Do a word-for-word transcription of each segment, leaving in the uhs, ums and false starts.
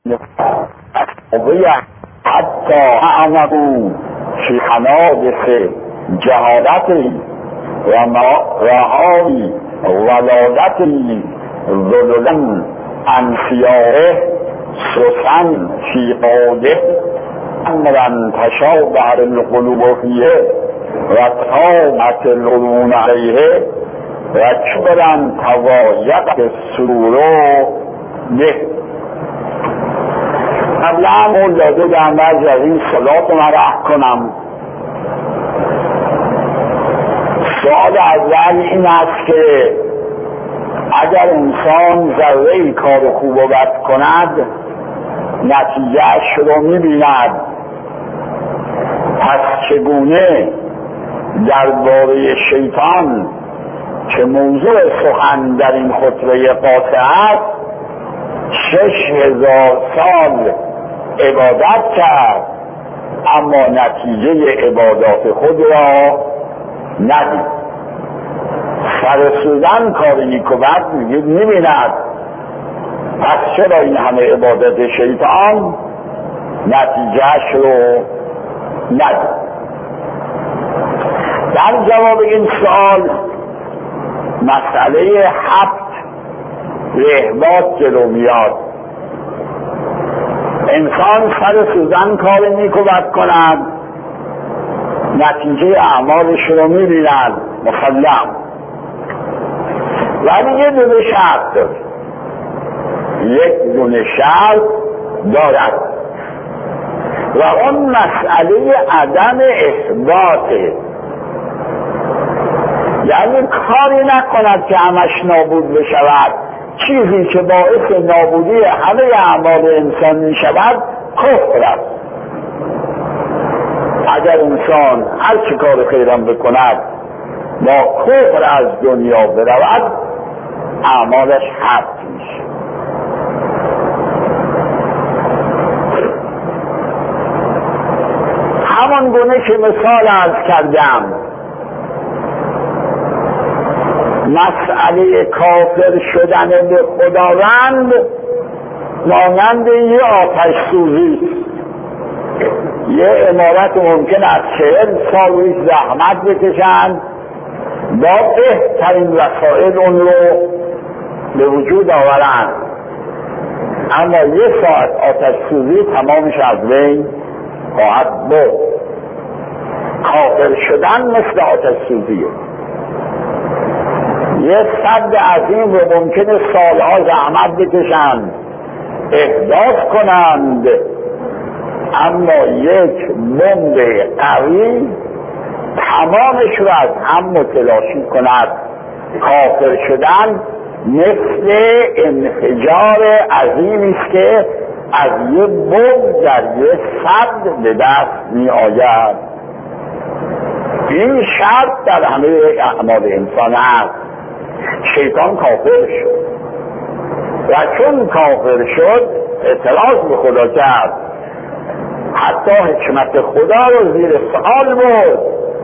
حتی اعمقو فی حنادث جهالتی و رهایی ولادتی ذللا عن خیاره سسن فی قاده امرا تشابه القلوب فیه و تامت العیون علیه و کبرا توایقت السرور به. قبلا اون داده در بعض از این صلات مرح کنم. سوال اول این است که اگر انسان ذره کار خوب و بد کند نتیجهش رو می‌بیند، پس چگونه درباره شیطان که موضوع سخن در این خطبه قاطع است شش هزار سال عبادت کرد اما نتیجه عبادات خود را ندید؟ فرسودن کار نیک و بد میگید می‌بیند، پس چرا این همه عبادت شیطان نتیجهش رو ندید؟ در جواب این سوال مسئله هفت رهبات جلو میاد. انسان سر سوزن کار نیک و بد کند نتیجه اعمالش رو می‌بیند مسلم، ولی یه دونه شرط داره. یک دونه شرط دارد و اون مسئله عدم احباطه، یعنی کاری نکند که همش نابود بشود. چیزی که باعث نابودی همه اعمال انسان می شود کفر است. اگر انسان هر چی کار خیرم بکند با کفر از دنیا برود اعمالش حبط میشه. همان گونه که مثال عرض کردم مسئله کافر شدن به خداوند مانند یه آتش سوزی. یه عمارت ممکن است چهل سال رویش زحمت بکشند با بهترین وسایل اون رو به وجود آورند، اما یه ساعت آتش سوزی تمامش از بین خواهد برد. کافر شدن مثل آتش سوزیه. یه صد عظیم رو ممکنه سالها زحمت بکشند احداث کنند، اما یک بمب قوی تمامش رو از هم متلاشی کند. کافر شدن مثل انفجار عظیمی است که از یک بمب در یک صد به دست می آید. این شرط در همه اعمال انسان است. شیطان کافر شد و چون کافر شد اعتراض به خدا کرد، حتی حکمت خدا رو زیر سوال برد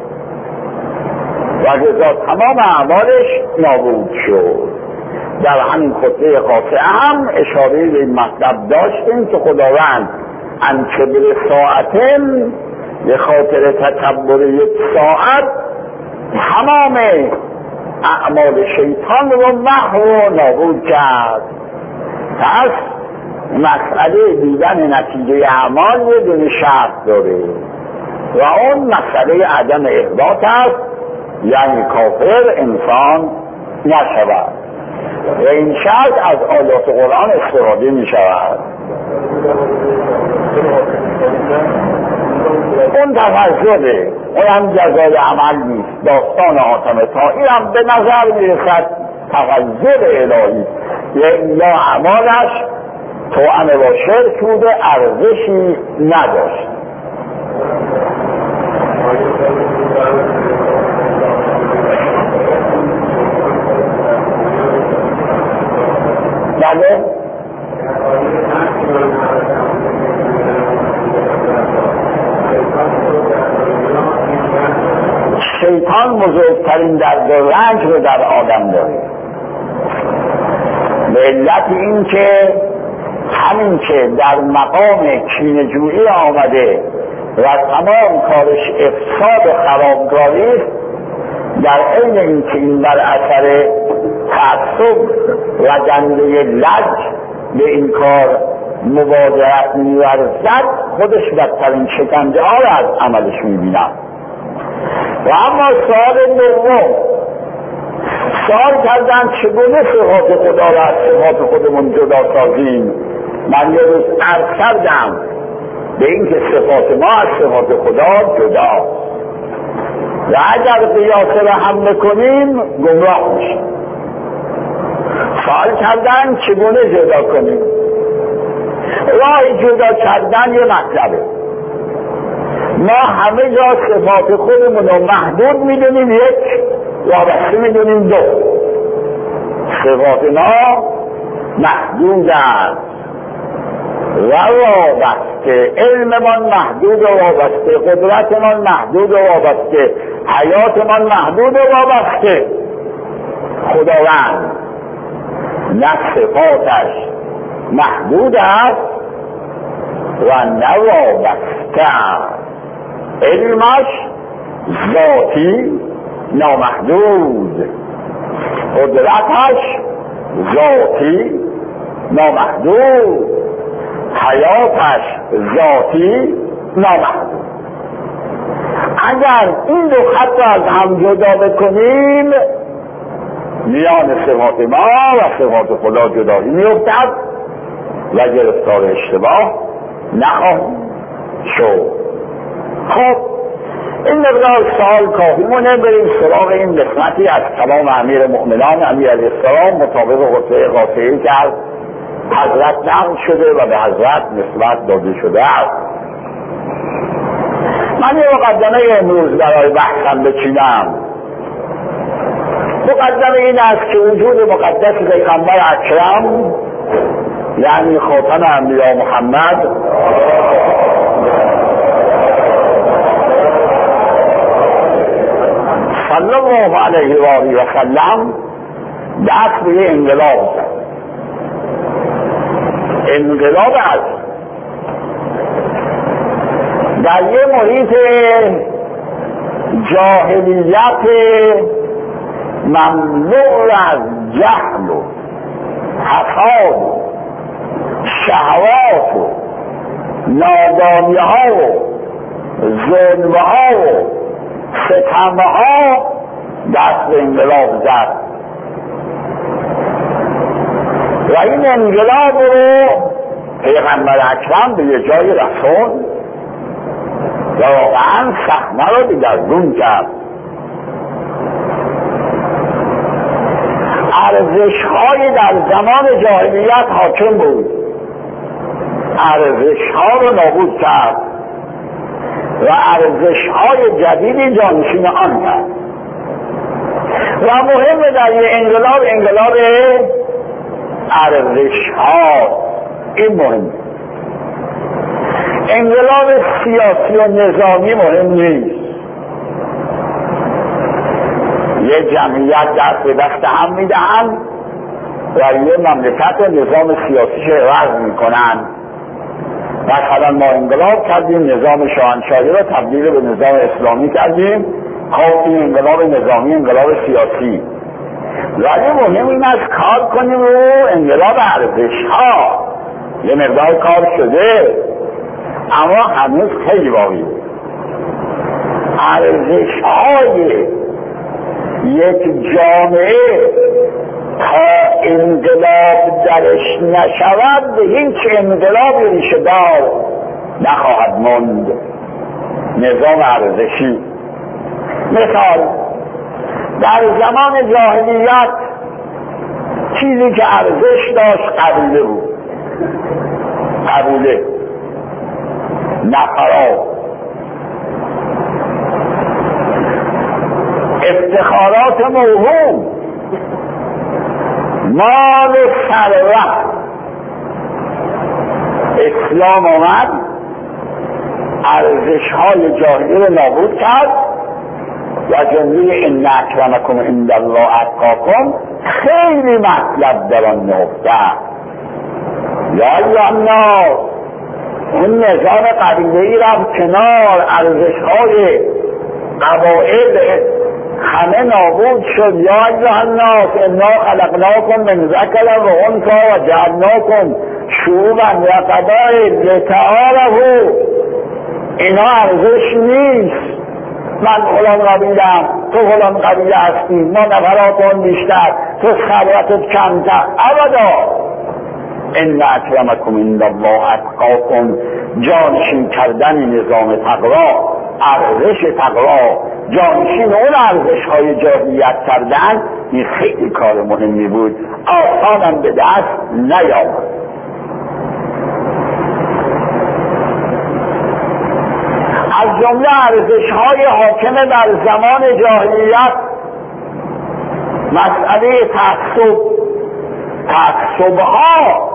و لذا تمام اعمالش نابود شد. در همین خطبه قاطعه هم اشاره به این مطلب داشتیم که خداوند ان کبر ساعتن به خاطر تکبر یک ساعت تمام اعمال شیطان رو محو و نابود کرد. پس مسئله دیدن نتیجه اعمال یه دونه شرط داره و اون مسئله عدم احباط است، یعنی کافر انسان نشود و این شرط از آیات قرآن استفاده می شود. اون تفضله، اون هم جزای عمل نیست. داستان حاتم طایی هم به نظر می رسد تفضل الهی، یا اعمالش توأم با شرک بوده، ارزشی نداشت. بله شیطان بزرگترین درد و رنج رو در آدم داره، به علت این که همین که در مقام کینه‌جویی آمده و تمام کارش افساد و خرابکاری است، در عین اینکه این بر اثر تعصب و گنده لج به این کار مبادرت می‌ورزد، خودش بدترین شکنجه ها را از عملش می‌بینم. و اما سوال دوم، سوال کردن چگونه صفات خدا را از صفات خودمون جدا سازیم. من یه روز عرض کردم به اینکه صفات ما از صفات خدا جدا و اگر قیاس را هم بکنیم گمراه میشیم. سوال کردن چگونه جدا کنیم. راه جدا کردن یه مطلبه. ما همه جا صفات خودمون رو محدود میدونیم، یک وابسته میدونیم دو. صفات ما محدود است و وابسته، علممان محدود و وابسته، قدرتمان محدود و وابسته، حیاتمان محدود و وابسته. خداوند نه صفاتش محدود است و نه وابسته. علمش ذاتی نامحدود، قدرتش ذاتی نامحدود، حیاتش ذاتی نامحدود. اگر این دو خط را از هم جدا بکنیم، میان صفات ما و صفات خدا جدایی میافتد و گرفتار اشتباه نخواهیم شد. خب این مقدار سوال کافیمونه، بریم سراغ این قسمتی از کلام امیر مؤمنان علی علیه السلام مطابق قصه قاطعی که از حضرت نقل شده و به حضرت نسبت داده شده است. من یه مقدمه امروز برای بحثم بچینم. مقدمه این است که وجود مقدس پیغمبر اکرم، یعنی خاتم انبیا محمد صلی الله علیه و آله و سلم دست به انقلاب زد. انقلاب است در یه محیط جاهلیت مملو از جهل و حساد و شهوات و نادانی ها و ظلم ها و ستم ها دست به انقلاب زد و این انقلاب رو پیغمبر اکرم به یه جای رسون و واقعا صحنه رو دیگرگون کرد. ارزش‌های در زمان جاهلیت حاکم بود، ارزش‌ها رو نابود کرد و ارزش‌های جدیدی جانشین آن کرد. و مهم در یه انقلاب انقلاب ارزش‌ها، این مهم. انقلاب سیاسی و نظامی مهم نیست. یه جمعیت دست به دست هم میدهند و یه مملکت و نظام سیاسیش عوض میکنن. مثلا ما انقلاب کردیم، نظام شاهنشاهی رو تبدیل به نظام اسلامی کردیم. خب این انقلاب نظامی، انقلاب سیاسی. ولی مهم این است کار کنیم رو انقلاب ارزش ها. یه مقدار کار شده اما هنوز خیلی باقی. ارزش های یک جامعه تا انقلاب درش نشود به هیچ انقلاب ریشه دار نخواهد ماند. نظام ارزشی، مثال در زمان جاهلیت چیزی که ارزش داشت قبیله بود. قبیله، نفرات، افتخارات موهوم، مال و ثروت. اسلام آمد ارزش‌های جاهلی رو نابود کرد و جمله ان اکرمکم عند الله اتقاکم خیلی مطلب در آن نهفته. یا ایها الناس، اون نظام قبیله‌ای رفت کنار، ارزش‌های قبایل همه نابود شد. یا ایها الناس انا خلقناکم من ذکر و انثی و جعلناکم شعوبا و قبایل لتعارفوا. اینا ارزش نیست. من فلان قبیله‌ام، تو فلان قبیله هستی، ما نفراتون بیشتر، تو ثروتت کمتر. ابدا. ان اکرمکم عند الله اتقاکم، جانشین کردن نظام تقوا، ارزش تقوا، جانشین اون ارزش های جاهلیت کردن، این خیلی کار مهمی بود، آسانم به دست نیامد. از جمله ارزش های حاکم در زمان جاهلیت مسئله تعصب. تعصب ها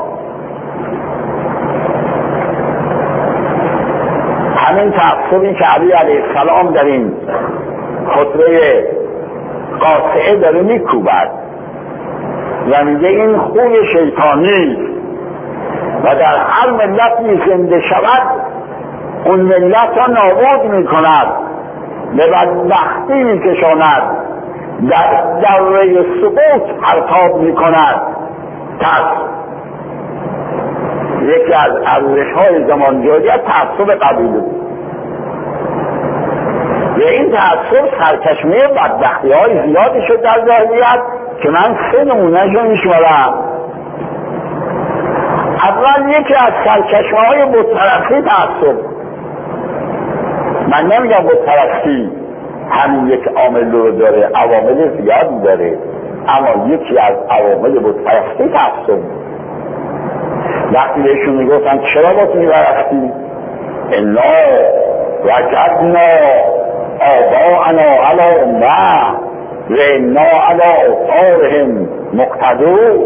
همین تعصبی که علی علیه السلام در این خطبه قاطعه داره میکوبد و میگه این خوی شیطانی و در هر ملتی زنده شود اون ملت را نابود میکند، به بدبختی میکشاند، در دوره سقوط پرتاب میکند. تعصب یکی از ارزش‌های زمان جاهلیت تعصب قبیله و این تعصب سرچشمه بدبختی‌های زیادی شد در جاهلیت که من سه نمونه‌شو میشمارم. اول یکی از سرچشمه‌های بت‌پرستی تعصب. من نمیگم بت‌پرستی همین یک عامل رو داره، عوامل زیادی داره، اما یکی از عوامل بت‌پرستی تعصب. وقتی بهشون میگفتن چرا بت می‌پرستی؟ انا وجدنا آباءنا علی امة و انا علی آثارهم مقتدون.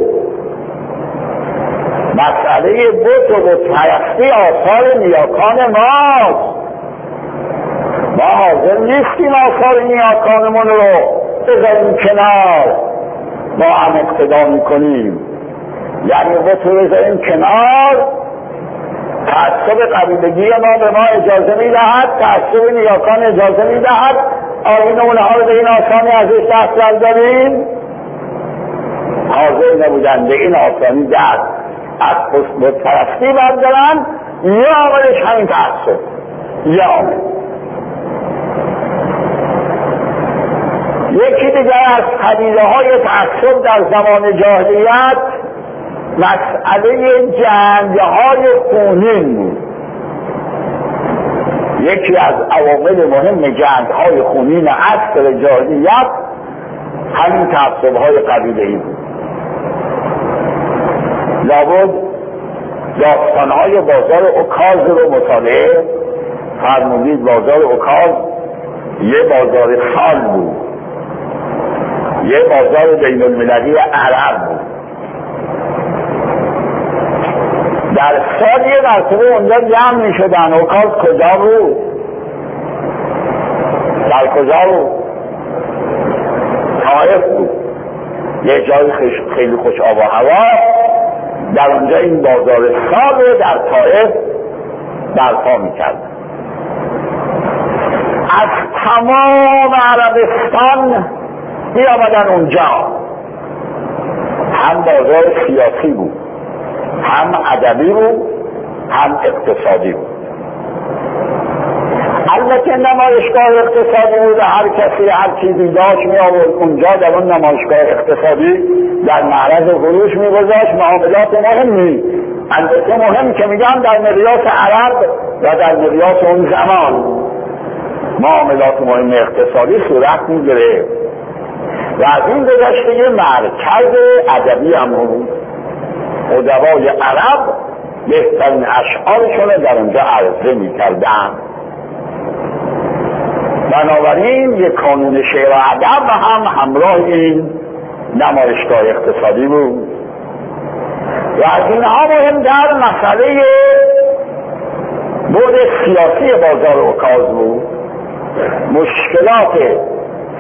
مسئله بت و بت‌پرستی آثار نیاکان ماست. ما حاضر نیستیم آثار نیاکانمون رو بذاریم کنار، ما هم اقتدا میکنیم. یعنی بت رو بذاریم کنار، تعصب قبیلگی ما به ما اجازه میدهد، تعصب نیاکان اجازه میدهد آیین اونها رو به این آسانی ازش دست برداریم. حاضر نبودن به این آسانی دست از بت‌پرستی بردارن. یه عاملش همین تعصب، یه عامل. یکی دیگر از قبیله های تعصب در زمان جاهلیت مسئله جنگ های خونین بود. یکی از عوامل مهم جنگ های خونین عصر جاهلیت همین تعصب های قبیله ای بود. لابد داستان های بازار اوکاز رو مطالعه فرمودید. بازار اوکاز یه بازار سال بود، یه بازار بین المللی عرب بود. در سال یه مرتبه اونجا جمع می شدن. اوکاز کجا بود؟ در کجا بود؟ طائف بود، یه جای خیلی خوش آب و هوا. در اونجا این بازار سال رو در طائف برپا می کرد. از تمام عربستان می آمدن اونجا. هم بازار سیاسی بود، هم ادبی بود، هم اقتصادی بود. البته نمایشگاه اقتصادی بود و هر کسی هر چیزی داشت می آورد اونجا در اون نمایشگاه اقتصادی در معرض فروش می گذاشت. معاملات مهمی، البته مهم که میگم در مقیاس عرب و در مقیاس اون زمان معاملات مهم اقتصادی صورت می گرفت و از این گذشته مرکز ادبی هم بود. ادبای عرب بهترین اشعارشون در اونجا عرضه می کردن. بنابراین یک کانون شعر و ادب هم همراه این نمایشگاه اقتصادی بود. و از اینها مهمتر مسئله بعد سیاسی بازار اوکاز بود. مشکلات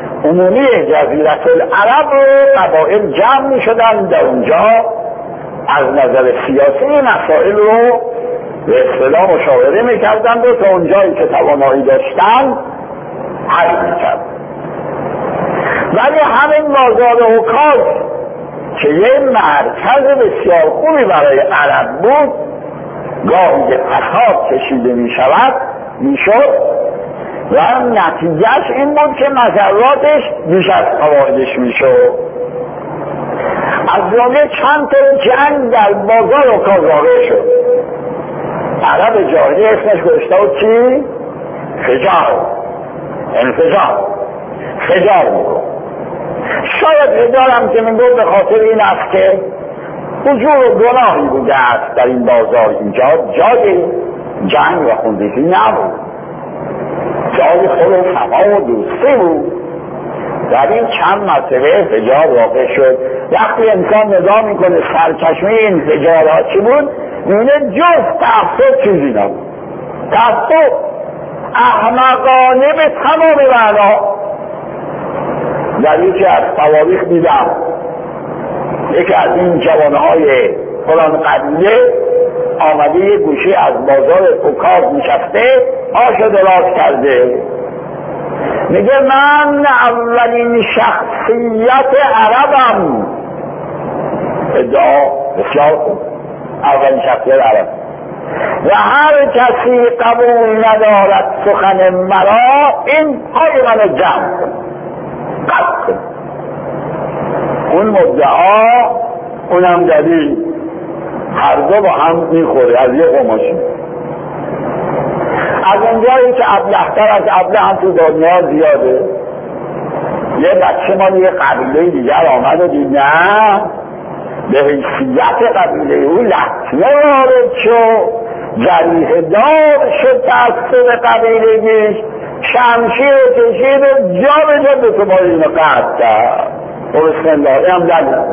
عمومی جزیره العرب رو قبایل جمع می شدن در اونجا، از نظر سیاسی مسائل رو به اصطلاح مشاوره میکردند و تا اونجایی که توانایی داشتن حل میکرد. ولی همین بازار اوکاز که یه مرکز بسیار خوبی برای عرب بود، گاهی به فساد کشیده میشود میشد و نتیجهش این بود که مضراتش بیش از فوایدش میشد. از جمله چند تا جنگ در بازار اوکاز واقع شد. عرب جاهلی اسمش گذاشته بود چی؟ فجار، انفجار، فجار میگو. شاید فجار هم که میگو به خاطر این است که حضور و گناهی بوده است در این بازار. اینجا جای جنگ و خونریزی نبود، جای خود و سما و دوستی بود. در این چند مرتبه فجار واقع شد. وقتی انسان نگاه میکنه سرچشمه این فجارها چی بود، میبینه جز تعصب چیزی نبود. تعصب احمقانه به تمام معنا. در یکی از تواریخ دیدم یکی از این جوانهای فلان قبیله آمده یه گوشه از بازار اوکاز نشسته، آشو دراز کرده، میگه من اولین شخصیت عربم. ادعا بسیار خوب، اولین شخصیت عرب، و هر کسی قبول ندارد سخن مرا این پای منو جمع کن، قطع کن. اون مدعا اونم دلیل، هر دو با هم میخوره از یه قماشی. از اونجایی که ابله‌تر از ابله هم تو دنیا زیاده، یه بچه مال یه قبیله دیگر آمد و دید نه به حیثیت قبیله او لطمه وارد شد، جریحه دار شد تعصب قبیلگیش، شمشیر کشید و جا به جا به تو باید اینو قطع کرد. و بسم الله هم دلیل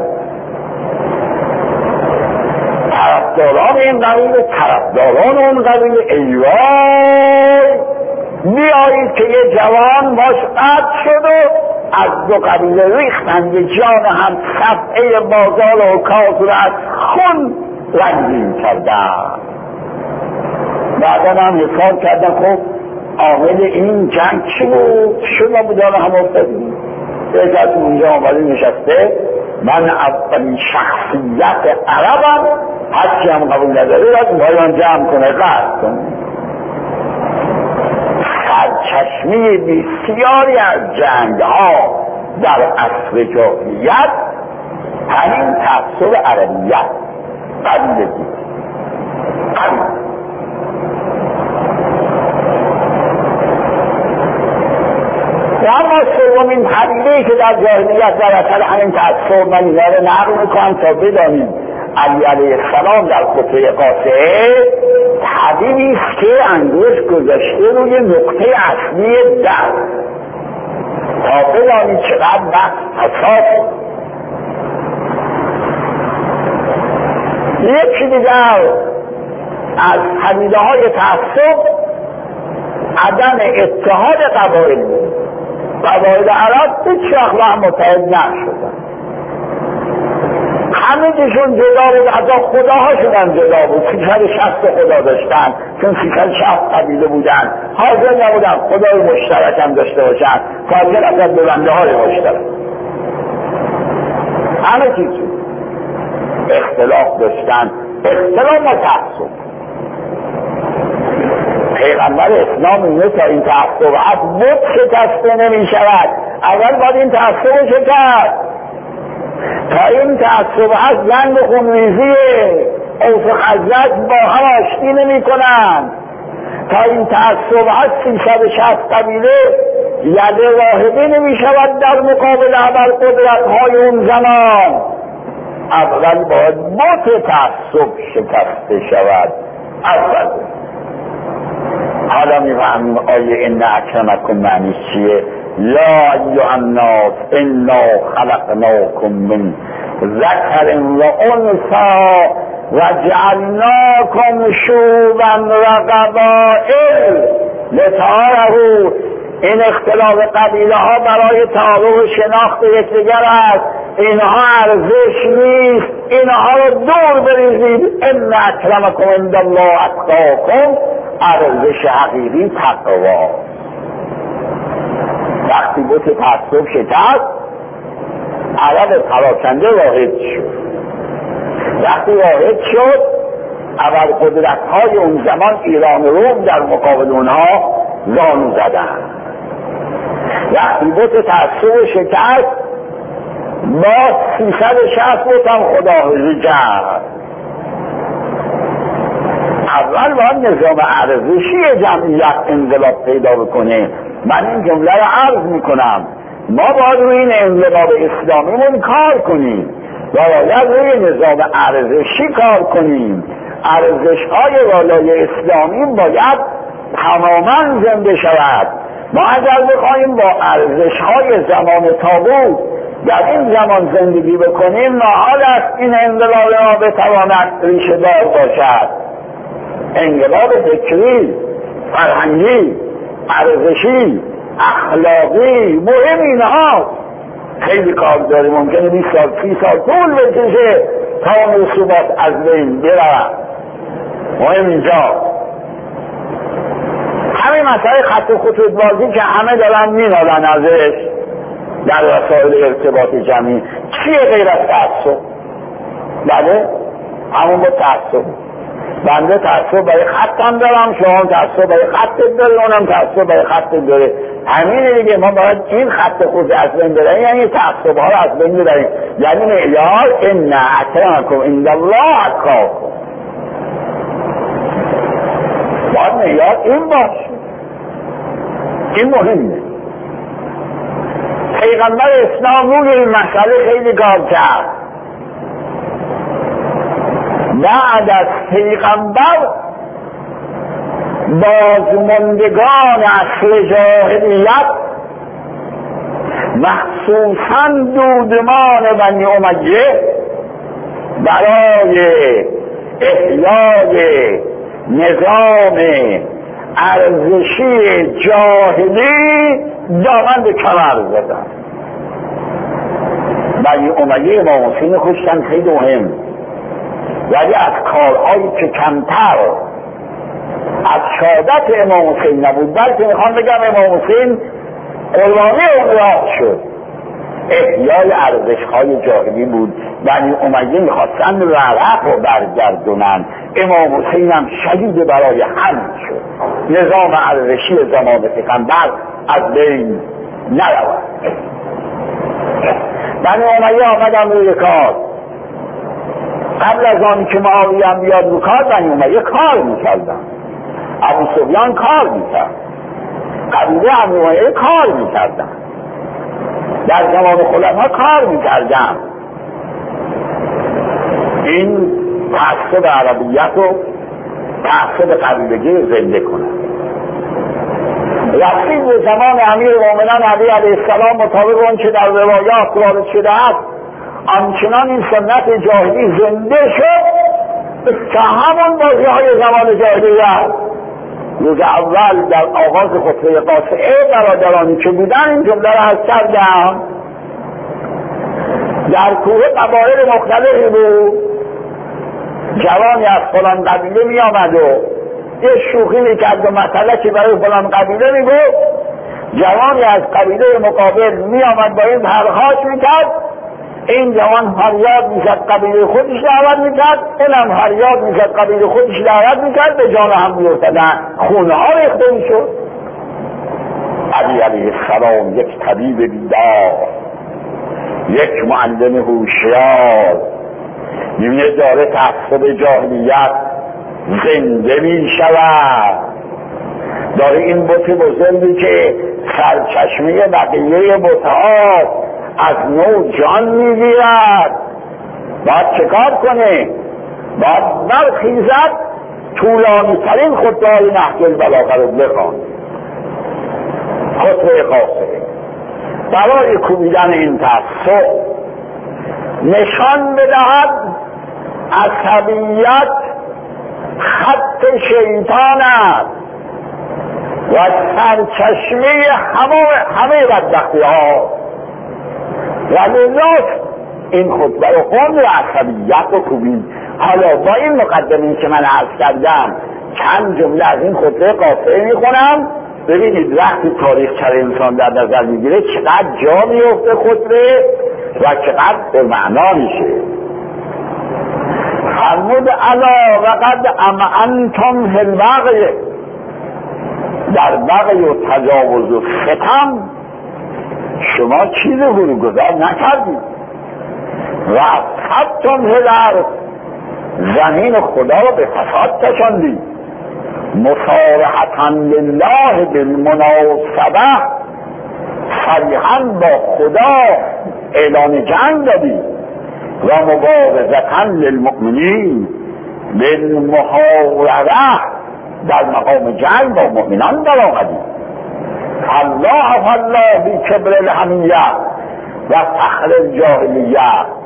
طرفداران این قبیله، طرفداران اون قبیله، ایوای بیایید که یه جوان باش قطع شد و از دو قبیله ریختن به جان هم، صفحه بازار و کاز را از خون رنگین کردن. بعدا هم حساب کردن خب عامل این جنگ چی بود؟ شما بودان هم افتادیم. یک از اونجا آمده نشسته، من اولین شخصیت عربم، هرچی هم قبول نداره باید بایان جمع کنه، قرد کنه. سرچشمه بسیاری از جنگ ها در عصر جاهلیت همین تعصب عربیت قبیلگی قبیل. و اما سومین پدیده‌ای که در جاهلیت در اثر همین تعصب من اینا رو نقل میکنم تا بدانیم علی علیه السلام در خطبه قاطعه پدیده‌ای است که انگشت گذاشته روی نقطه اصلی در تا بدانید چقدر بحث حساس. یکی دیگر از پدیده‌های تعصب عدم اتحاد قبایل بود. قبایل عرب هیچ وقت با هم متحد نشدن، همه دیشون جدا بود، حتی خداهاشون هم جدا بود. سیصد و شصت خدا داشتن، چون سیصد و شصت قبیله بودن، حاضر نبودن خدای مشترک هم داشته باشن، حاضر از ببنده های مشترک. همه چیز اختلاف داشتن، اختلاف و تعصب. پیغمبر اسلام اینه تا این تعصب از بود شکسته نمی شود، اول باید این تعصب رو شکست. تا این تعصب از جنگ و خونریزیه، اوس و خزرج با هم آشتی نمی کنن. تا این تعصب از سیصد و شصت قبیله یده واحده نمی شود در مقابل عبر قدرت های اون زمان. اول باید بود تعصب شکسته شود. اول حالا میفهمیم آیه ان اکرمکم معنی چیه. یا ایها الناس انا خلقناکم من ذکر و انثی و جعلناکم شعوبا و قبائل لتعارفوا. این اختلاف قبیله ها برای تعارف و شناخت یکدیگر است اینها ارزش نیست، اینها رو دور بریزید. ان اکرمکم عند الله اتقاکم، ارزش حقیقی تقوا. وقتی بت تعصب شکست، عرب پراکنده واحد شد. وقتی واحد شد، اول قدرت های اون زمان ایران و روم در مقابل اونها زانو زدن. وقتی بت تعصب شکست، با سیصد و شصت بت هم خداحافظی کرد. اول باید نظام ارزشی جمعیت انقلاب پیدا بکنه. من این جمله رو عرض میکنم، ما باید روی این انقلاب اسلامیمون کار کنیم و باید روی نظام ارزشی کار کنیم. ارزش های والای اسلامی باید تماما زنده شود. ما اگر بخواهیم با ارزش های زمان تابوت در این زمان زندگی بکنیم، محال است این انقلاب ما بتواند ریشه دار باشد. انقلاب فکری، فرهنگی، ارزشی، اخلاقی مهم اینها. خیلی کار داریم، ممکنه بیست سال سی سال طول بکشه تا مصوبات از بین برود. مهم اینجا همین مسئله خط و خطوط بازی که همه دارن مینالن ازش در وسایل ارتباط جمعی، چیه غیر از تعصب؟ بله همون با تعصب. بنده تعصب برای خطم دارم، شما تعصب برای خطت داری، اونم تعصب برای خطت داره. همینه دیگه. ما باید این خط خود از بین ببریم، یعنی تعصب ها رو از بین ببریم. یعنی معیار ان اکرمکم عند الله اتقاکم. باید معیار این باشه. این مهمه. پیغمبر اسلام روی این مسئله خیلی کار کرد. بعد از پیغمبر بازماندگان اصل جاهلیت، مخصوصا دودمان بنی امیه، برای احیای نظام ارزشی جاهلی دامن به کمر زدن. بنی امیه امام حسین خوشتن خیلی مهم، ولی از کارهایی که کمتر از شهادت امام حسین نبود، بلکه میخوام بگم امام حسین قربانی اون راه شد، احیای ارزش‌های جاهلی بود. بنی امیه میخواستن رعب رو برگردونن، امام حسین هم شدید برای حمل شد، نظام ارزشی زمان پیغمبر از بین نرود. بنی امیه آمدن روی کار. قبل از آن که معاویه هم بیاد رو کار، بنی امیه کار میکردن. ابو سفیان کار میکرد، قبیله ابو امیه کار میکردن، در زمان خلفا کار میکردن. این تعصب عربیت و تعصب قبیلگی زنده کنن. رسید به زمان امیر مومنان علی علیه السلام، مطابق اون که در روایات وارد شده است، آنچنان این سنت جاهلی زنده شد که همون بازی های زمان جاهلی است. روز اول در آغاز خطبه قاطعه برادرانی که بودن این جمله را از کردم. در کوه قبایل مختلفی بود، جوانی از فلان قبیله می آمد و یه شوخی می کرد و مسئله که برای فلان قبیله می گفت. جوانی از قبیله مقابل می آمد با این پرخاش می کرد، این جوان فریاد می کرد قبیله خودش دعوت می کرد، اونم فریاد می کرد قبیله خودش دعوت می کرد، به جان هم می افتادن، خونه ها ریخته می شد. علی علیه السلام یک طبیب بیدار، یک معلم هوشیار، میبینه داره تعصب جاهلیت زنده می شود، داره این بت بزرگی که سرچشمه بقیه بت‌ها از نو جان میگیرد، باید چه کار کنه؟ باید برخیزد طولانی ترین خطبه های نهج البلاغه رو بخوان. خطبه قاصره برای کوبیدن این تعصب نشان بدهد عصبیت خط شیطان است و سرچشمه همه همه بدبختی ها، و لذا این خطبه رو خوند و عصبیت رو کوبید. حالا با این مقدمه که من عرض کردم چند جمله از این خطبه قاطعه میخونم. ببینید وقتی تاریخچه انسان در نظر میگیره چقدر جا میفته خطبه و چقدر به معنا میشه. فرمود الا وقد امعنتم فی البغی، در بغی و تجاوز و ستم شما چیز هروگذار نکردید و افسدتم فی الارض، زمین خدا رو به فساد کشاندید. مصارحة لله بالمناسبه، صریحا با خدا اعلان جنگ دادید. و مبارزة للمؤمنین بالمحاربه، در مقام جنگ با مؤمنان در آمدید. الله فالله بی کبر الحمیه و فخر الجاهلیه،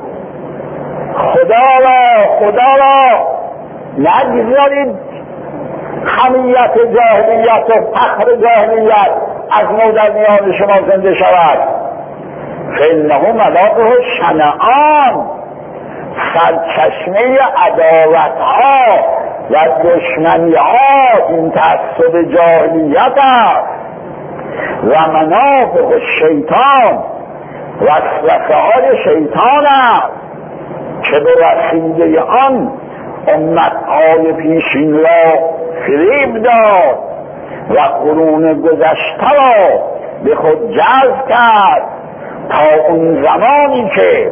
خدا را خدا را نگذارید حمیت جاهلیت و فخر جاهلیت از نو در میان شما زنده شود. فانه ملاقه شنعان، سرچشمه عداوت ها و دشمنی ها این تعصب جاهلیت است. و منافق شیطان، وسوسه های شیطان است که به وسیله آن امتهای پیشین را فریب داد و قرون گذشته را به خود جذب کرد تا اون زمانی که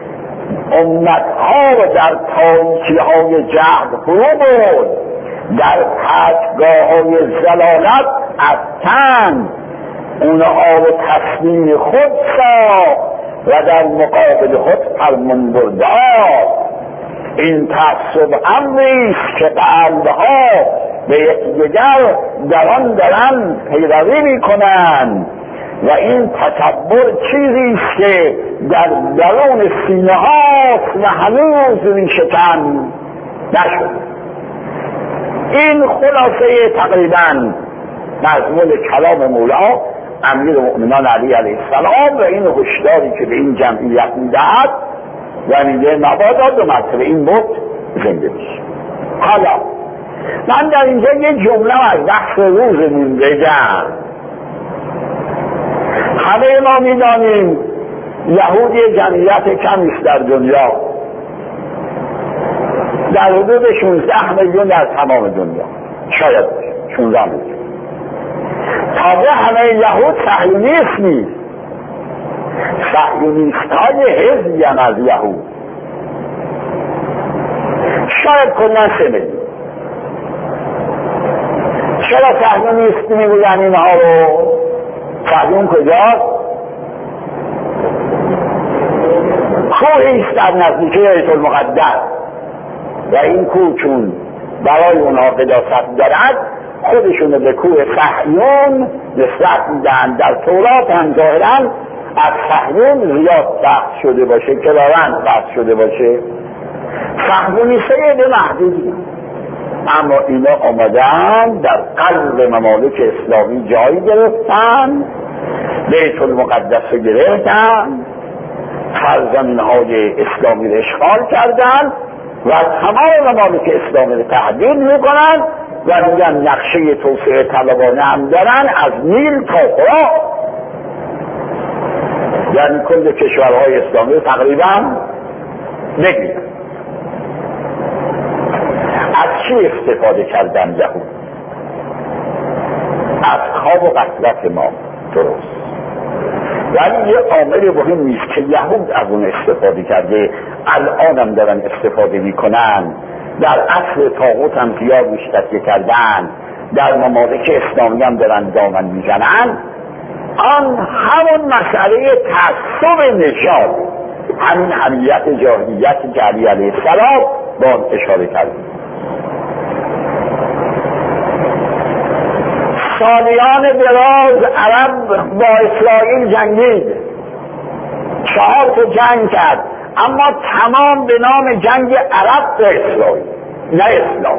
امتها را در تاریکی های جهل فرو برد، در پرتگاه های زلالت افکند، اونها رو تسلیم خود ساخت و در مقابل خود فرمان بردار. این تعصب امریست که قلبها به یکدیگر در آن دارن پیروی میکنند و این تکبر چیزیست که در درون سینه هاست و هنوز ریشه‌کن نشد. این خلاصه تقریبا مضمون کلام مولا امیر المؤمنین علی علیه السلام و این هشداری که به این جمعیت میدهد و میگه مبادا دو مرتبه این بت زنده بشه. حالا من در اینجا یه جمله از بحث روزمون بگم. همه ما میدانیم یهود یه جمعیت کمی است در دنیا، در حدود شانزده میلیون در تمام دنیا، شاید شانزده میلیون. تازه همه یهود صهیونیست نیست، صهیونیست های حزبی هم از یهود، شاید کلن سه میلیون. چرا صهیونیست میگوین اینها رو؟ صهیون کجاست؟ کوهیست در نزدیکی بیت المقدس و این کوه چون برای اونها قداست دارد خودشونو به کوه صهیون نسبت میدن. در تورات هم ظاهرا از صهیون زیاد بحث شده باشه که دارن بحث شده باشه. صهیونیسته به محدودی، اما اینا آمدن در قلب ممالک اسلامی جایی گرفتن، بیت المقدس رو گرفتن، سرزمین های اسلامی رو اشغال کردن و تمام ممالک اسلامی رو تهدید میکنن و میگن نقشه توسعه طلبانه هم دارن از نیل تا فرات، یعنی کل کشورهای اسلامی رو تقریبا بگیرن. از چی استفاده کردن یهود؟ از خواب و غفلت ما، درست، ولی یه عامل مهم نیست که یهود از اون استفاده کرده، الان هم دارن استفاده میکنن، در اصل طاغوت هم زیاد روش تکیه کردن، در ممالک اسلامی هم دارن دامن میزنن. آن همون مسئله تعصب نژاد، همین حمیت جاهلیت که علی علیه السلام با آن اشاره کرد. سالیان دراز عرب با اسرائیل جنگید، چهار تا جنگ کرد، اما تمام به نام جنگ عرب به اسرائیل، نه اسلام.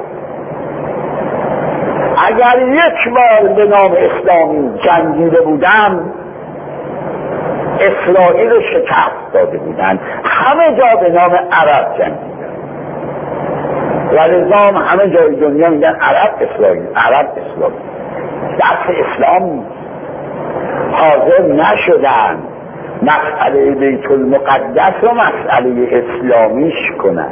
اگر یک بار به نام اسلامی جنگیده بودم اسرائیل شکست داده بودند. همه جا به نام عرب جنگیدن و لذا همه جای دنیا میگن عرب اسلامی، عرب اسلامی. دست اسلام حاضر نشدن مسئله بیت المقدس و مسئله اسلامیش کنن.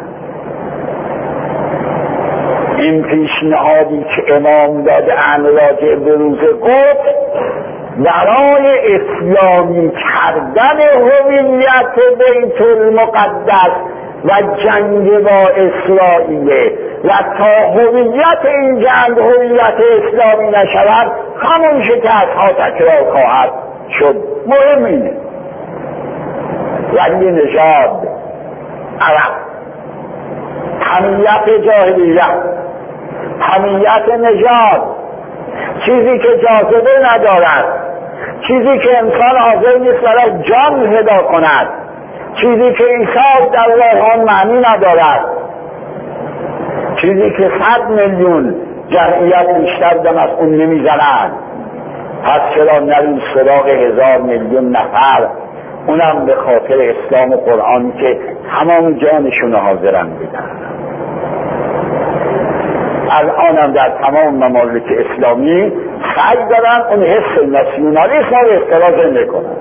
این پیشنهادی که امام دادن راجع به روز قدس برای اسلامی کردن هویت بیت المقدس و جنگ با اسرائیل و تا هویت این جنگ هویت اسلامی نشود همون شکست‌ها تکرار خواهد شد. مهم اینه یعنی نژاد عرب، همیت جاهلیت، همیت نژاد، چیزی که جاذبه ندارد، چیزی که انسان حاضر نیست برای جان فدا کند، چیزی که عیسی در روحان معنی ندارد، چیزی که صد میلیون جمعیت بیشتر دم از اون نمیزنند. پس چرا نریم سراغ هزار میلیون نفر، اونم به خاطر اسلام و قرآن که تمام جانشون حاضرن بدن. الانم در تمام ممالک اسلامی سعی دارن اون حس ناسیونالیسم رو اختراع نکنن.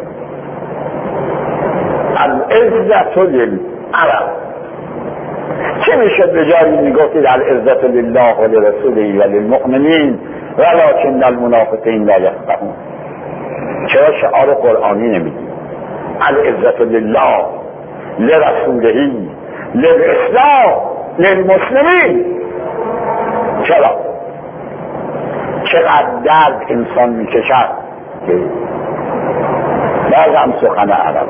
العزت للعرب. چه میشد به جایی میگفتید العزت لله و لرسوله و للمؤمنین ولکن المنافقین لا یفقهون؟ چرا شعار قرآنی نمیدید؟ العزت لله لرسوله للاسلام للمسلمین. چرا؟ چقدر درد انسان میکشد بازم سخن عرب،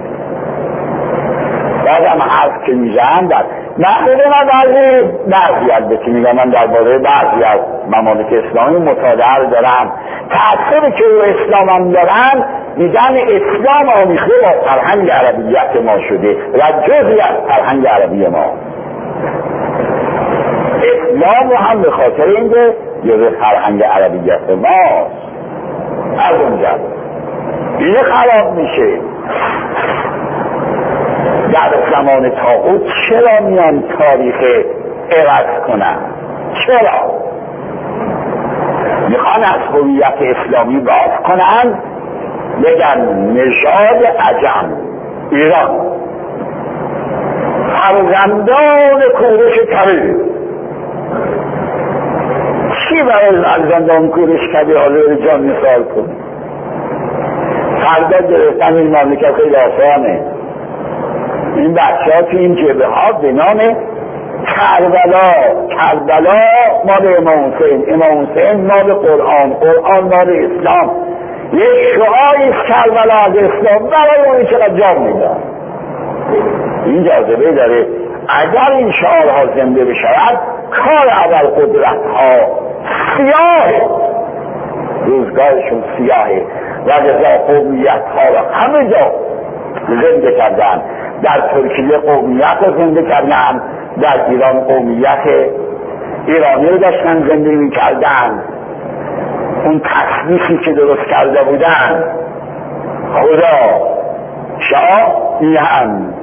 بازم حرف که میزن در نقل من بعضی بعضی البته میگم من درباره بعضی از ممالک اسلامی مطالعه دارم، تأثیری که رو اسلام هم دارن میگن اسلام آمیخته با فرهنگ عربیت ما شده و جزئی از فرهنگ عربی ما. اسلام رو هم به خاطر اینکه جزء فرهنگ عربیت ماست. از اونجا اینه خراب میشه. در زمان طاغوت چرا میان تاریخ عوض کنن؟ چرا؟ میخوان از هویت اسلامی باز کنن، بگن نژاد عجم ایران فرزندان کورش کبیر. چی برای فرزندان کورش کبیر حالا جان مثال کن؟ فردا گرفتن این مملکت خیلی آسانه. این بچه ها که این جبه ها به نام کربلا، کربلا مال امام حسین، امام حسین مال قرآن، قرآن مال اسلام، یک شعاری از کربلا از اسلام برای اونی چقدر جان میدن. این جاذبه داره. اگر این شعارها زنده بشود کار اول قدرت ها سیاه، روزگارشون سیاهه و لذا قومیت ها را همه جا زنده کردن. در ترکیه قومیت رو زنده کردن، در ایران قومیت ایرانی رو داشتن زنده می کردن. اون تصنیفی که درست کرده بودن خدا شاه میهن.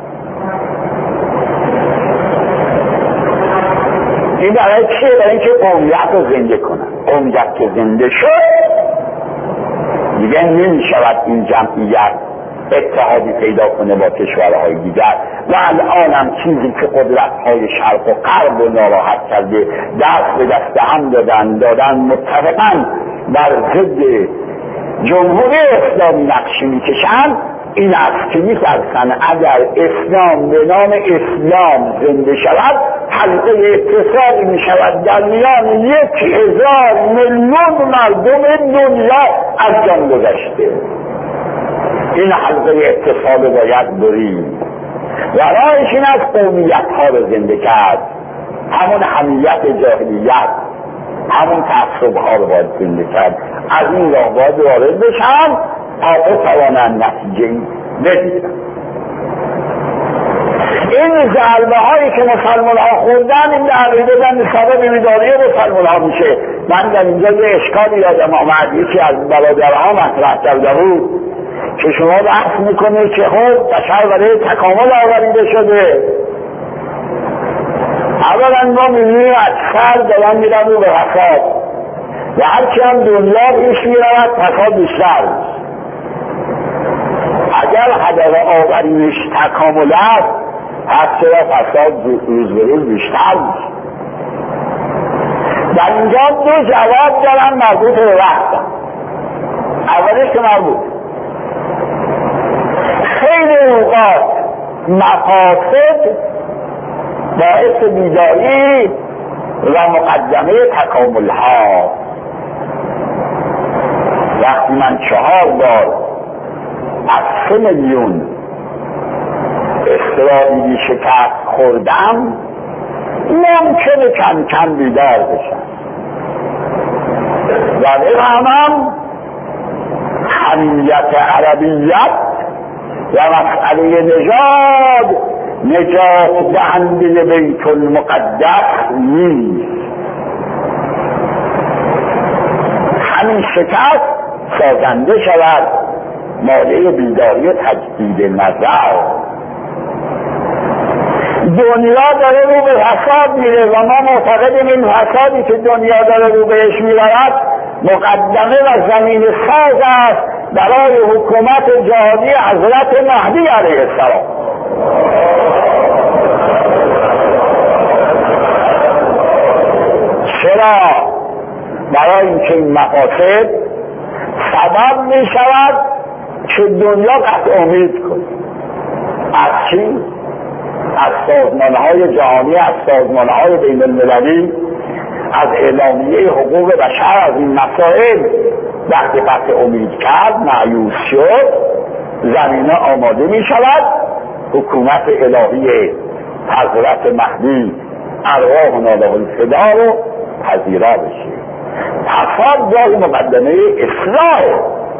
این برای چیه؟ برای اینکه قومیت رو زنده کنن. قومیت که زنده شد دیگه نمی شود این جمعیت اتحادی پیدا کنه با کشورهای دیگر. و الان هم چیزی که قدرت‌های شرق و غرب رو ناراحت کرده دست به دست هم دادن دادن متفقاً بر ضد جمهوری اسلامی نقشی میکشن. این است که می‌ترسن اگر اسلام به نام اسلام زنده شود حلقه اتصالی میشود در میان یک هزار میلیون مردم دنیا از جان گذشته. این حلقه اتصال باید برید و راهش این از قومیت ها رو زنده کرد. همون حمیت جاهلیت، همون تعصب ها رو باید زنده کرد. از این راه باید وارد بشن تا بتوانند نتیجه بدید. این ضربه هایی که مسلمان ها خوردن این در بدن سبب بیداری مسلمان ها میشه. من در اینجا یه اشکالی یادم آمد، یکی از برادرها مطرح کرده بود که شما بحث میکنید که خب بشر برای تکامل آفریده شده. اولا ما میبینیم اکثر دارن میرن رو به فساد و هرچی هم دنیا پیش میرود فساد بیشتر. اگر هدف آفرینش تکامل است پس چرا فساد روز به روز بیشتر میشه؟ در اینجا دو جواب دارن مربوط به وقت. اولش که مربوط خیلی اوقات مقاصد باعث بیداری و مقدمه تکامل ها. وقتی من چهار بار از سه میلیون اسرائیلی شکست خوردم ممکنه کم کم بیدار بشم و بفهمم هویت عربیت و مسئله نژاد نجات دهنده بیت المقدس نیست. همین شکست سازنده شود مایه بیداری تجدید نظر. دنیا داره رو به فساد میره و ما معتقدیم این فسادی که دنیا داره رو بهش میرود مقدمه و زمین ساز است برای حکومت جهانی حضرت مهدی علیه السلام. چرا؟ برای اینکه این مقاصد سبب می شود که دنیا قطع امید کنه. از چی؟ از سازمانهای جهانی، از سازمانهای بین المللی، از اعلامیه حقوق بشر، از این مسائل وقتی قطع امید کرد معیوس شد زمینه آماده می شود حکومت الهی حضرت مهدی ارواحنا له الفدا رو پذیرا بشه. فساد جای مقدمه اصلاح.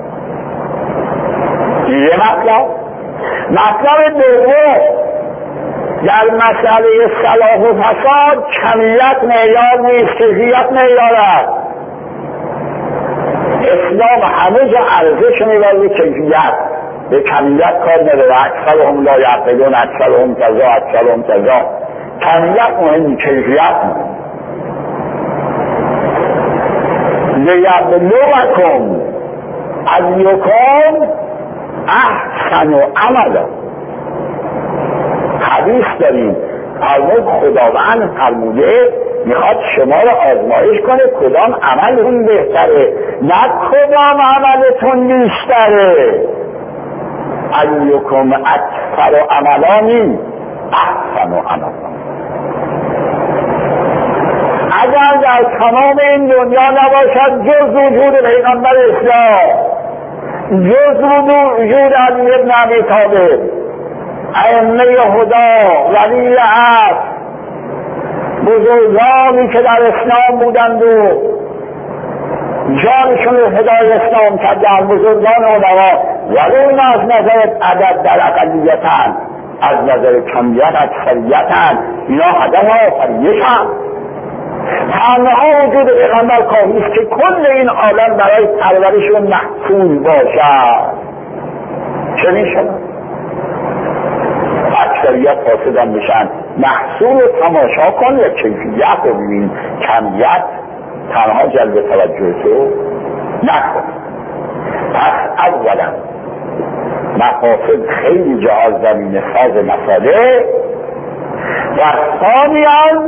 یه مطلب مطلب دوم در مسئله صلاح و فساد کمیت معیار نیست، کیفیت معیار است. اسلام همه جا ارزش می‌بره کیفیت، به کمیت کار نداره. اکثرهم لا یعقلون، اکثرهم کذا، اکثرهم کذا. کمیت مهم، کیفیت مهم. لیبلوکم ایکم احسن عملا. حدیث داریم فرمود خداوند فرموده میخواد شما رو آزمایش کنه کدام عملتون بهتره، نه کدام عملتون بیشتره. ایکم اکثر عملانی احسن عملا. اگر در تمام این دنیا نباشد جز وجود پیغمبر اسلام، جز وجود علی بن ابی طالب، ائمه هدا، ولی عصر، بزرگانی که در اسلام بودند و جانشون رو فدای اسلام کردند، بزرگان علما، ولی این از نظر عدد در اقلیتن، از نظر کمیت اکثریتن، اینا هدف آفرینشن. تنها وجود پیغمبر کافی است که کل این عالم برای پرورششون محصول باشد. چنین شد اکثریت فاسدان بشن، محصول رو تماشا کن یا کیفیت رو ببین، کمیت تنها جلب توجه تو نکن. پس اولا مقاصد خیلی جهاز زمین ساز مسئله و ثانیاً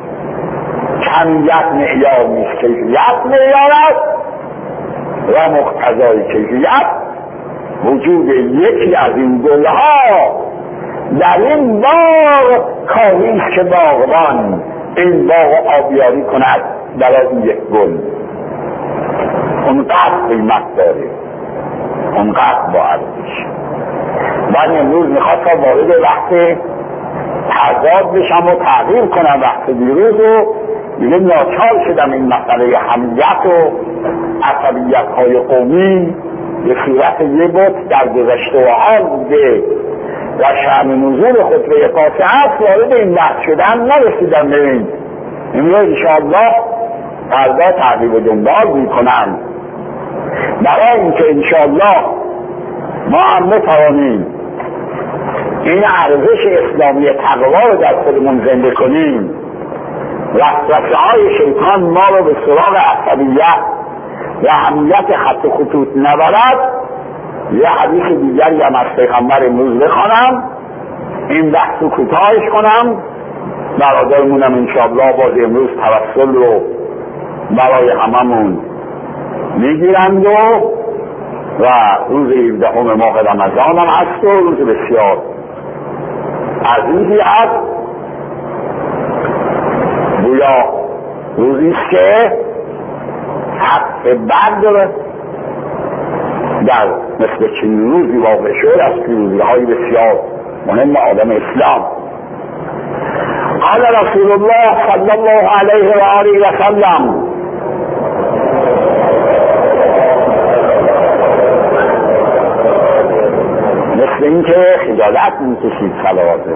کمیت معیار نیست، کیفیت معیار است و مقتضای کیفیت وجود یکی از این گلها در این باغ کافی است که باغبان این باغ آبیاری کند برای یک گل. اونقدر قیمت داره، اونقدر با ارزش. من امروز میخواستم وارد وقت تضاد بشم و تغییر کنم وقت دیروز و دیگه ناچار شدم این مسئله هویت و عصبیت های قومی به صورت یه بت در گذشته و حال بوده و شأن نزول خطبه قاطعه وارد این بحث شدن نرسیدم. ببین امروز انشاءالله فردا تعقیب و دنبال میکنم برای اینکه انشاءالله ما هم بتوانیم این ارزش اسلامی تقوا رو در خودمون زنده کنیم، وسوسه‌های شیطان ما رو به سراغ عصبیت و اهمیت خط و خطوط نبرد. یه حدیث دیگری هم از پیغمبر امروز بخوانم، این بحث رو کوتاهش کنم. برادرمونم انشاءالله باز امروز توسل رو برای هممون میگیرند و و روز هفدهم ماه رمضان هم هست و روز بسیار عزیزی هست. گویا روزی است که حق بدر در مثل چنین روزی واقع شد از پیروزی‌های بسیار مهم عالم اسلام. قال رسول الله صلی الله علیه و آله و سلم مثل این که خجالت میکشید صلواته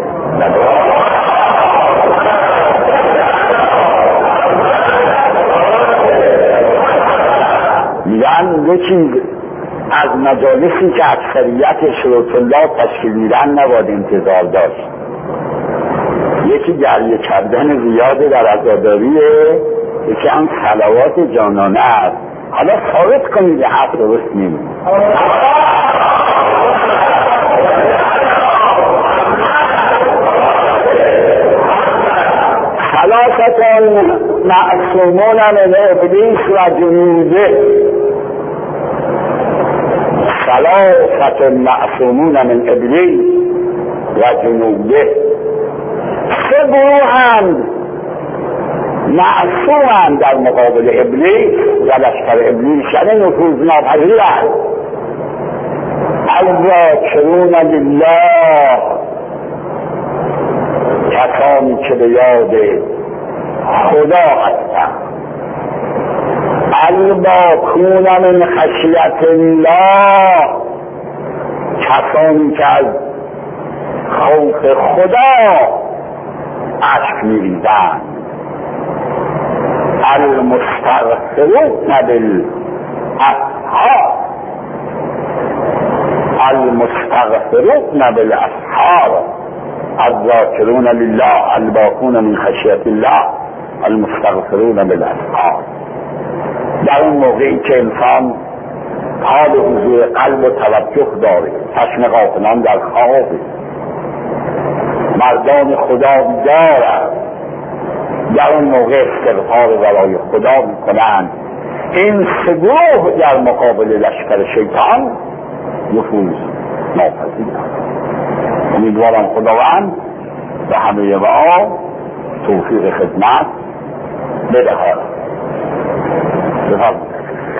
میگن یه چیز از مجالسی که اکثریت شروط الله تشکیل میدن نباید انتظار داشت. یکی گریه کردن زیاده در عزاداریه، یکی هم صلوات جانانه است. حالا ثابت کنید حق درست نیم. ثلاثة معصومون من ابلیس و جنوده، ثلاثة معصومون من ابلیس و جنوده. سه گروهند معصومند در مقابل ابلیس و لشکر ابلیس، یعنی نفوذ ناپذیرند. الذاکرون لله، کسانی که به یاد خدا هستند. الباکون من خشیت الله، کسانی که از خوف خدا اشک می‌ریزند. المستغفرون بالاسحار، المستغفرون بالاسحار، الذاکرون لله، الباکون من خشیت الله، المستغفرون بالاسحار. در اون موقعی که انسان حال حضور قلب و توجه داره، چشم غافلان در خوابه، مردان خدا بیدارند، در اون موقع استغفار برای خدا میکنند. این سه گروه در مقابل لشکر شیطان نفوذ ناپذیرند. امیدوارم خداوند به همه ما توفیق خدمت بدهد. بفرمایید.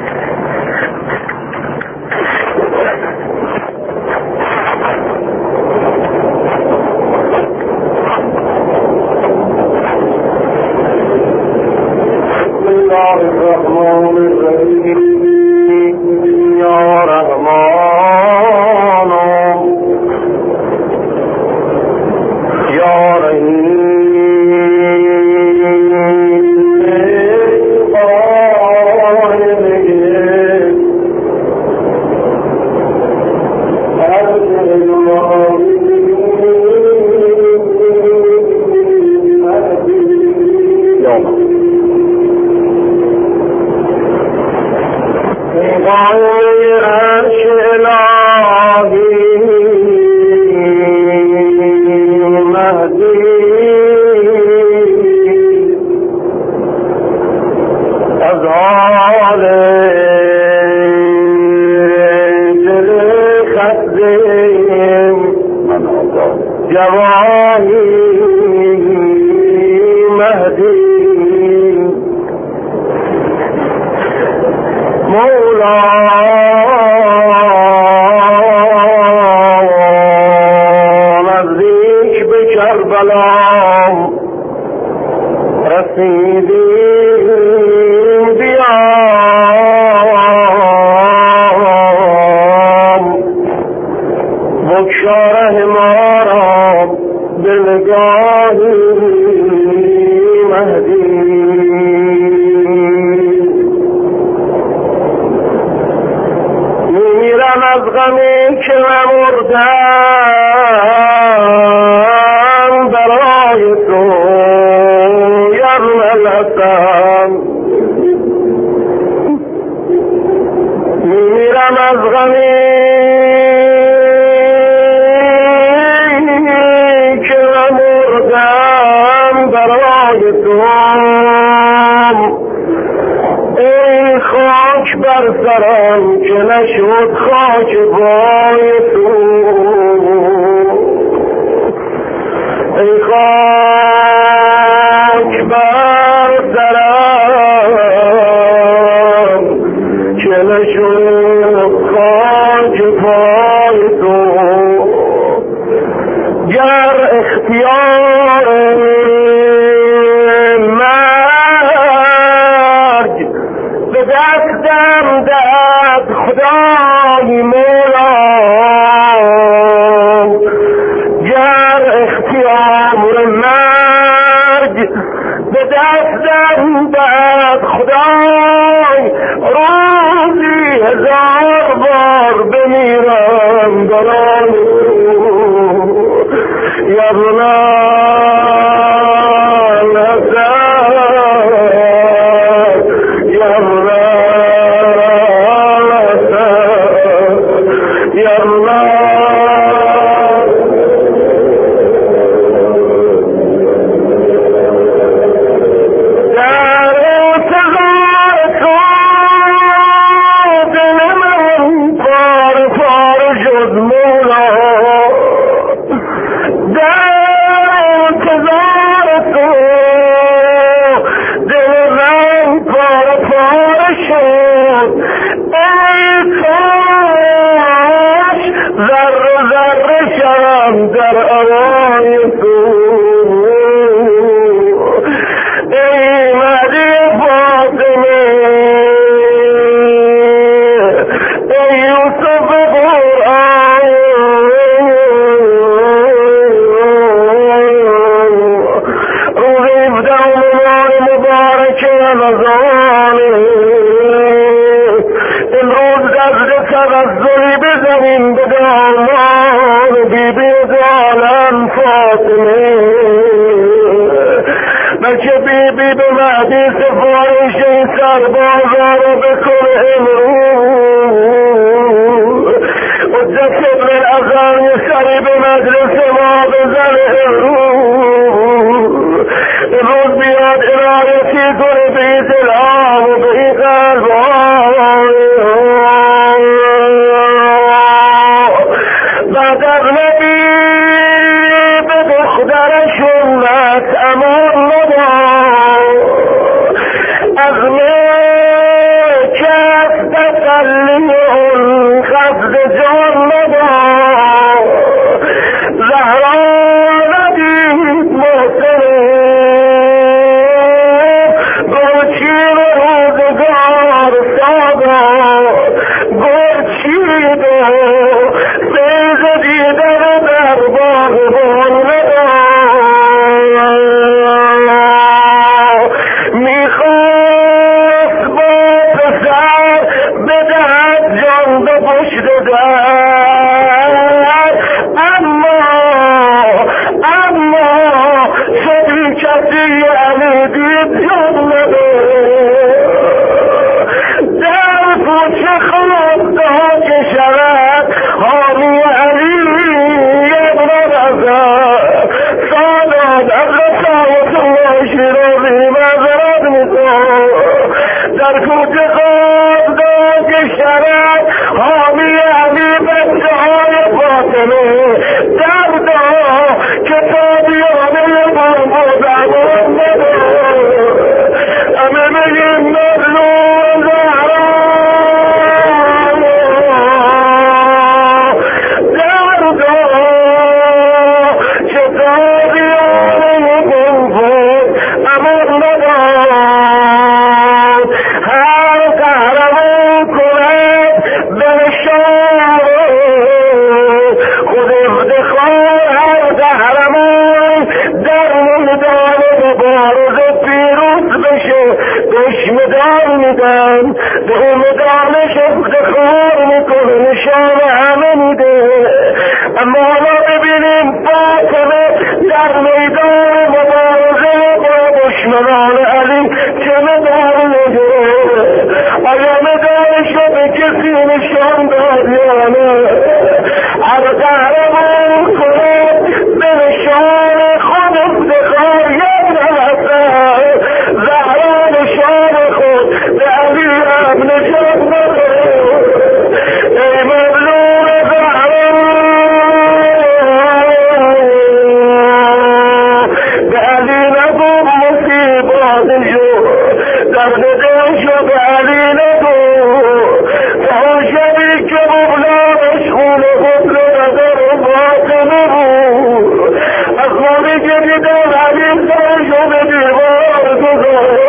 بسم الله الرحمن الرحیم. یا رحمان یا رحیم. میمیرم از غمی که نمردم برای تو یا ابن الحسن. میمیرم از غمی که نمردم برای تو، ای خاک بر سرم که نشد خاک پای تو، ای خاک بر سرم که نشد خاک پای تو. گر اختیار دستم داد خدای مولا، گر اختیار مرگ به دستم داد خدای، روزی هزار بار بمیرم برای یا ابن تغزلی بزنیم به دامان بی بی دالم فاطمه، بچه بی بی به مهدی سفارش این سربازا رو بکنه امروز، حجت ابن الازهر یه سری به مجلس ما بزنه امروز، امروز بیاد ارایتی کنه به این دلام و به این قلب بعد از نبی به دخترش امت امان ندار، از مکس تسلیون خفض جان ندار، زهرا ندید محسنه گرچین روزگار سادا، گرچین فیض دیدن در باغبان میخواست با پسر بدهد جان به پشت در، اما اما شدی کسی یعنی دید جان نده در کوچه خواب ها که شود حامی علی ابن الازهر سادات حضرت آیت الله شیرازی معذرت میکنم، در کوچه خواب ها که شود حامی علی بچه های فاطمه دردا کتابیانه بابا زمان بده همه بگیم مظلوم زهرا دردا کتابیانه بابا امان نداد، هر قهرمان کند به شام خود افتخار، هر قهرمان در میدان مبارز پیروز بشه بهش مدال میدن، به اون مدالش افتخار میکنه، نشان بوده. اما حالا ببینیم فاطمه در میدان مبارزه با دشمنان علی چه مدار میده. آیا مدارش رو به کسی نشان داد یا نه؟ هر قهرمان کنه به نشان خود افتخار یا نرسه. زهرا نشان خود به علی هم نشان داده. ای مظلوم زهرا به علی نگو مصیباتشو، درد دلشو به علی نگو. تا شبی که مبلغش خون خود نظر فاطمه بود، از مالی که دیدن علی سرشو به دیوار گذار.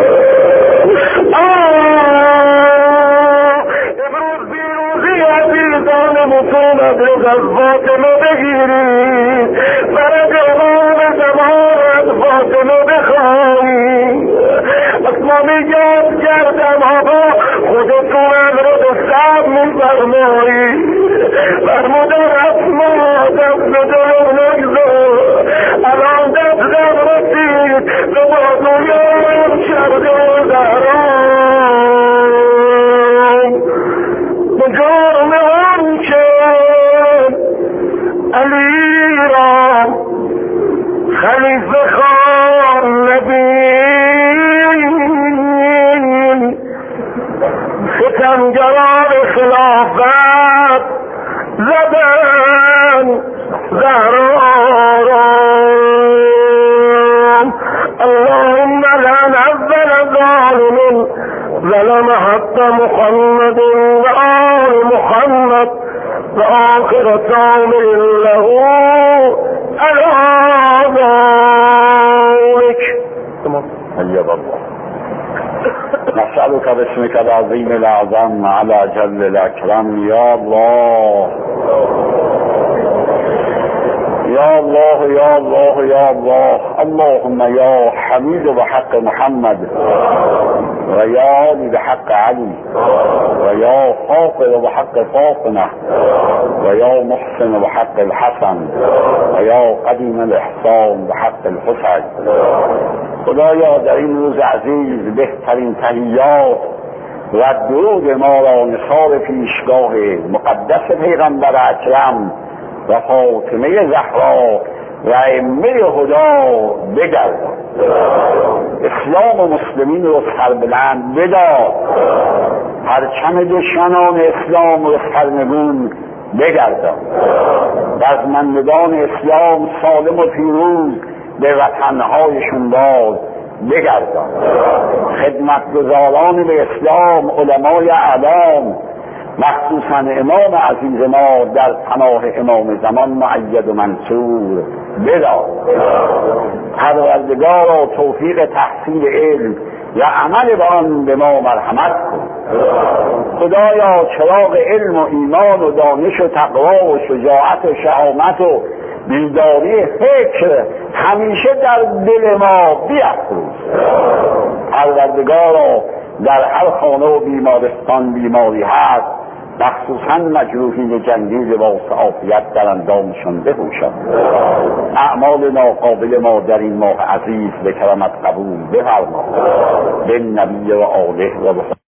امروز بیروزی عزیزان مسلمت رو از فاطمه بگیرید، برای جوان زمان از فاطمه بخواهید. اسما میگم کردم آقا خودتون رو به سب میفرمایید. فرمودن اسما دست دلم نگذار، الان دستم رسید به بازویم شرق زهرا. به جرم آنچه علی را خلیفه خان نبین، ستمگران خلافت زدن زهرا را. اللهم لعن اول ظالم ظلم حق محمد و آل محمد و آخر تامر له على ذلك. حیب الله. نسألك باسمك العظيم الأعظم على جل الأكرم يا الله يا الله يا الله يا الله. اللهم يا حميد بحق محمد، ويا علي بحق علي، ويا فاطمة بحق فاطمة، ويا محسن بحق الحسن، ويا قديم الإحسان بحق الحسن. خدایا در این روز عزیز بهترین تحیات و درود ما را نثار پیشگاه مقدس پیغمبر اکرم و فاطمه زهرا و ائمه هدا بگردان. اسلام و مسلمین رو سربلند بدار، پرچم دشمنان اسلام رو سرنگون بگردان. رزمندگان اسلام سالم و پیروز به وطنهایشون باز بگردان. خدمتگزاران به اسلام، علمای اعلام، مخصوصا امام عزیز ما در پناه امام زمان مؤید و منصور بدار. پروردگارا توفیق تحصیل علم و عمل به آن به ما مرحمت کن. خدایا چراغ علم و ایمان و دانش و تقوا و شجاعت و شهامت و بیداری فکر همیشه در دل ما بیافروز. پروردگارا در هر خانه و بیمارستان بیماری هست، مخصوصا مجروحین جنگی لباس عافیت در اندامشان بپوشان. اعمال ناقابل ما در این ماه عزیز به کرمت قبول بفرما. به نبی و آله و